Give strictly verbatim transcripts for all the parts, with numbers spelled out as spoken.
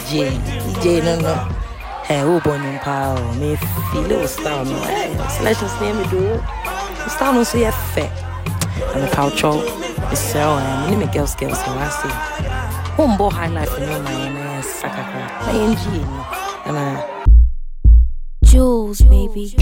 J, D J no no. Hey, who born in power? Me feel it style no. Hey, selections name me do. Style no say effect. And the culture is so and me girls girls so I say. Home boy high life in your mind and sakaka. I N G and I Jules, baby.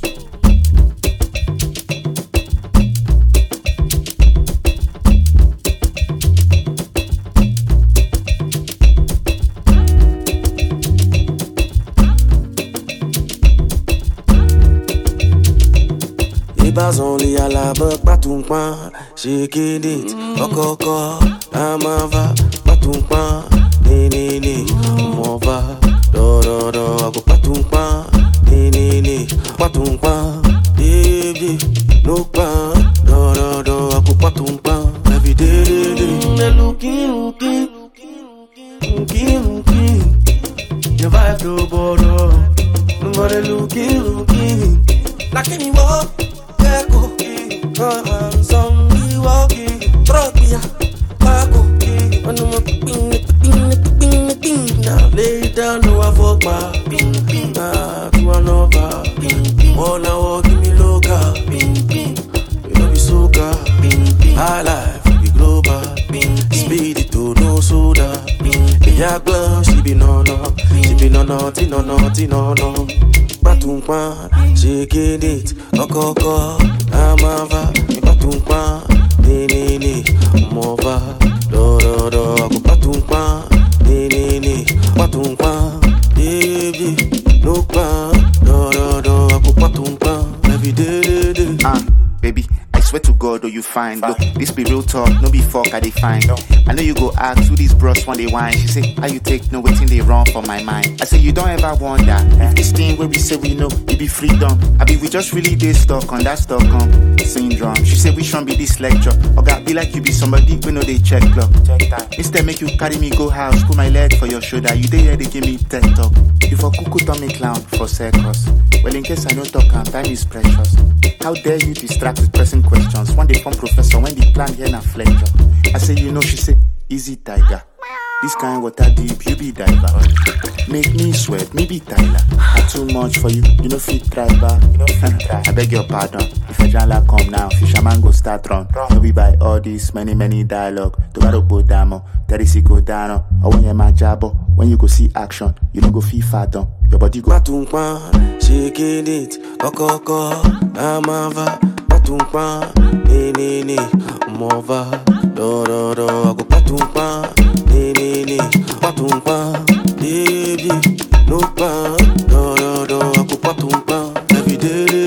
Ibas only à la boque, pas tout pain, shaking it, okoko, amava, pas tout pain, ni ni ni, m'en va, do do do, pas tout pain, ni ni ni, pas tout pain, baby, no pain, do do do, pas tout pain, every day, day, day, looking, looking, looking, looking, your vibe no borrow, nobody looking, looking, like anyone. Zombie walking, drop me a Paco. When I'm a ping, ping, ping, ping. Now lay down, no I fuck my ping, ping. Ah, to another ping, ping. Oh, now walk give me loca, ping, ping. You know be soca, ping, ping. High life, be global, ping, ping. Speed it to no soda, ping, ping. Yeah, glove, she be no no, she be no naughty, no naughty, no no. Batung pan, shaking it, okoko, amava, batung pan, ni ni ni, mova, do do do, batung pan, ni ni ni, batung pan, baby, no pan, do do do, batung pan, every day, day, day. Ah, baby. I swear to God, oh you fine. Look, this be real talk, no be fuck, I they fine. I know you go ask who these bros when they whine. She say, how you take no waiting they run for my mind. I say, you don't ever wonder if this thing where we say we know, it be freedom. I be we just really they stuck on that stock um, syndrome. She say, we shouldn't be this lecture. Or God be like you be somebody we know they check clock. Instead make you carry me go house, put my leg for your shoulder. You there they give me tech talk. You for cuckoo tummy clown for circus. Well in case I don't talk, time is precious. How dare you distract with pressing questions? One day from professor, when the plan here na fletcher. I say, you know, she say, easy tiger. This kind water deep, you be diver. Make me sweat, me be Tyler. I too much for you, you know fit driver. You know fit try. I beg your pardon. If a jala come now, fisherman go start run. No be by all this many many dialogue. Tobaro bodamo, terisi go down. Or when you ma jabo, when you go see action, you don't go feel fathom. Your body go batung pan, shaking it, okoko, amava, batung pan, ni ni ni, mova, do do do, batung pan, ni ni ni, batung pan, baby, no pan, do do do, batung pan, every day.